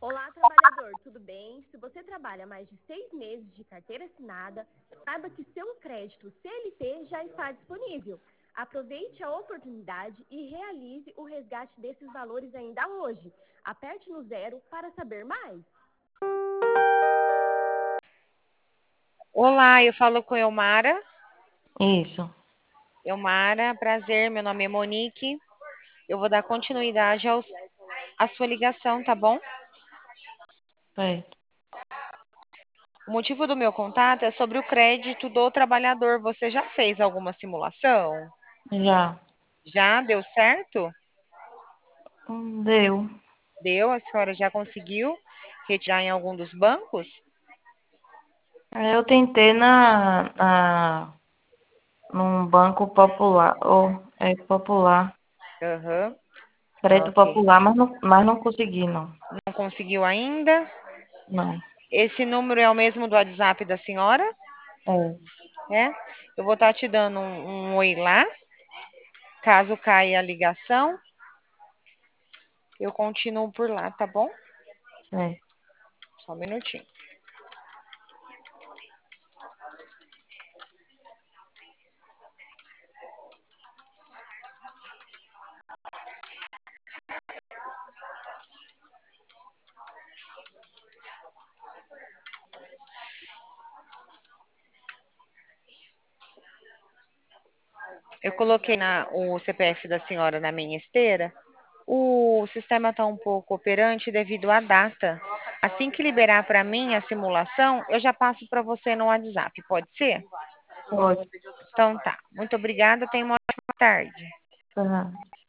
Olá, trabalhador, tudo bem? Se você trabalha mais de 6 meses de carteira assinada, saiba que seu crédito CLT já está disponível. Aproveite a oportunidade e realize o resgate desses valores ainda hoje. Aperte no zero para saber mais. Olá, eu falo com Elmara. Isso. Elmara, prazer, meu nome é Monique. Eu vou dar continuidade à sua ligação, tá bom? Certo. O motivo do meu contato é sobre o crédito do trabalhador. Você já fez alguma simulação? Já. Já deu certo? Deu. Deu? A senhora já conseguiu retirar em algum dos bancos? Eu tentei num banco popular, ou é popular, Aham. Ah, crédito ok. popular, mas não consegui, não. Não conseguiu ainda? Não. Esse número é o mesmo do WhatsApp da senhora? É, É? Eu vou estar te dando um oi lá. Caso caia a ligação, eu continuo por lá, tá bom? certo. Só um minutinho. Eu coloquei o CPF da senhora na minha esteira. O sistema está um pouco operante devido à data. Assim que liberar para mim a simulação, eu já passo para você no WhatsApp, pode ser? Pode. Então tá. Muito obrigada, tenha uma ótima tarde. Tá.